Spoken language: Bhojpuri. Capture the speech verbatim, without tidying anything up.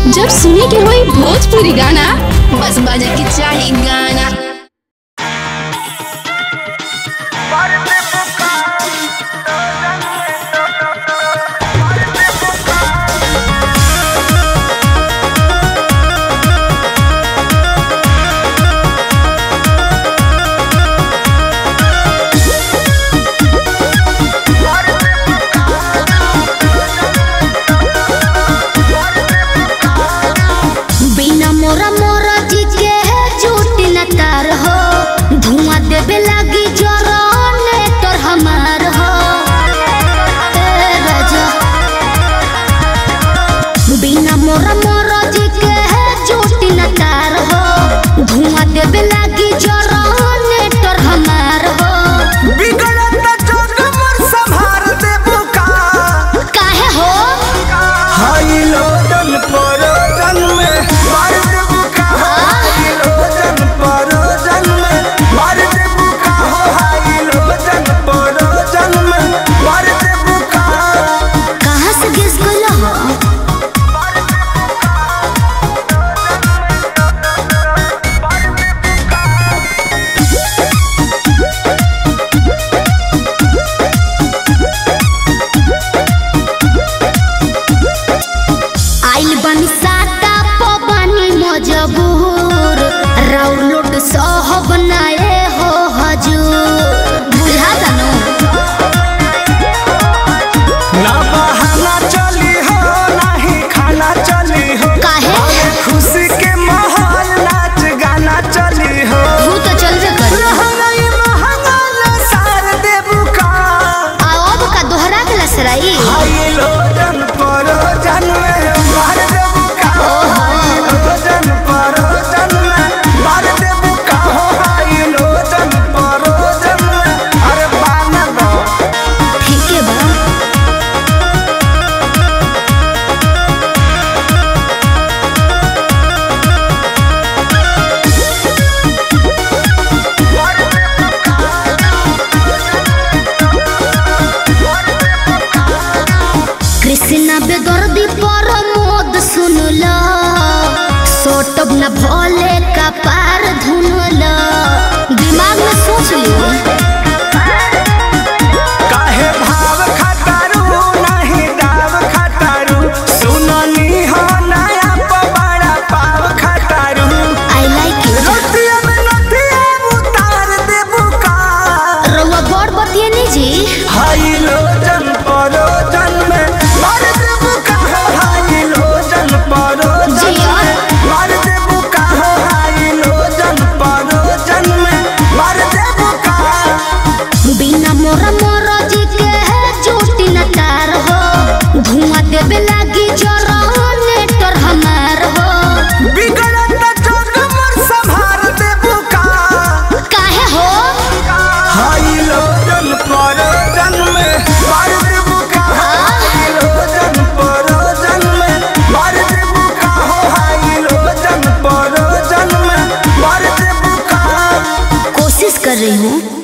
जब सुने के होई भोजपुरी गाना बस बजे के चाही गाना। मोरा मोरा जी के झूठ न तार हो, धुआं देवे लगी जोराने तोर हमार हो। ए राजा बिना मोरा मोरा जी के झूठ न तार हो, धुआं देवे लगी जोराने तोर हमार हो। बिगड़त जग मोर संभार देबू का काहे हो हाई लोटन परोजन में मार देबू का हाई लोटन परोजन में मार देबू का हाई लोटन परोजन में मार देबू का। कहाँ से गेस कइला हो? आइल बनी साता पवनी मजबूर, राउर लोट सहब नाए हो हजूर। बुझा जानो ना बहाना चली हो नहीं खाना चली हो, काहे खुशी के माहौल नाच गाना चली हो। तू तो चलबे कर। महंगाई महंगा सार देबू का आओ का दोहरा के लसराई। हाई लोटन परोजन में मार देबू का हाई लोटन परोजन में मार देबू का हाई लोटन परोजन में। अरे बाना दो ठीक है बा। कृष्णा बेदर्दी पर मोद सुनला, सोटब न भोले का पार धुनला। दिमाग में सोच लियो। काहे भाव खटारू नहीं दाव खटारू, सुननी हो नया पवाड़ा पाव खटारू। I like it. रोटिया में नथिया उतार देबू का रउआ बड़ बतिए नहीं जी। हाई लोटन परोजन में मार देबू का हाई लोटन परोजन जिया। में मार देबू का हाई लोटन परोजन में मार देबू का। बिना मोरा मोरा जी के झूठ न तार हो, धुआं देवे लगी जोराने तोर हमार हो। बिगड़त जग मोर संभार देबू का काहे हो हाई लोटन परोजन में मार देबू का हाई लोटन परोजन में मार देबू का हाई लोटन परोजन में मार देबू का। कोशिश कर रही हूँ।